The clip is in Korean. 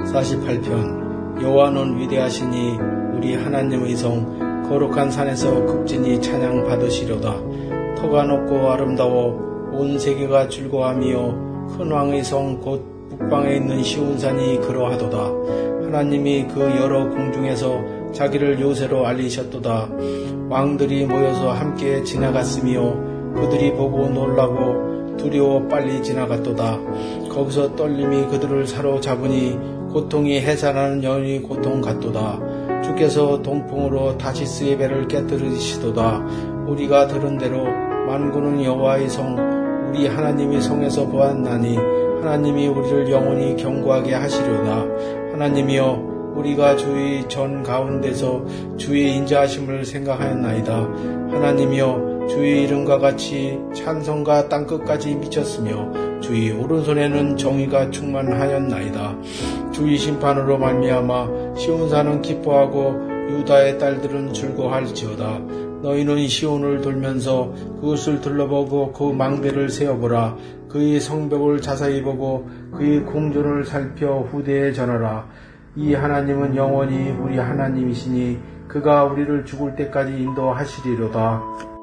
48편. 여호와는 위대하시니 우리 하나님의 성 거룩한 산에서 극진히 찬양 받으시려다. 터가 높고 아름다워 온 세계가 즐거워하며 큰 왕의 성 곧 북방에 있는 시온산이 그러하도다. 하나님이 그 여러 궁중에서 자기를 요새로 알리셨도다. 왕들이 모여서 함께 지나갔으며 그들이 보고 놀라고 두려워 빨리 지나갔도다. 거기서 떨림이 그들을 사로잡으니 고통이 해산하는 여인의 고통 같도다. 주께서 동풍으로 다시스의 배를 깨뜨리시도다. 우리가 들은 대로 만군은 여호와의 성 우리 하나님의 성에서 보았나니 하나님이 우리를 영원히 경고하게 하시려다. 하나님이여 우리가 주의 전 가운데서 주의 인자하심을 생각하였나이다. 하나님이여 주의 이름과 같이 찬송가 땅끝까지 미쳤으며 주의 오른손에는 정의가 충만하였나이다. 주의 심판으로 말미암아 시온산은 기뻐하고 유다의 딸들은 즐거워할지어다. 너희는 시온을 돌면서 그것을 둘러보고 그 망대를 세어보라. 그의 성벽을 자세히 보고 그의 궁전을 살펴 후대에 전하라. 이 하나님은 영원히 우리 하나님이시니 그가 우리를 죽을 때까지 인도하시리로다.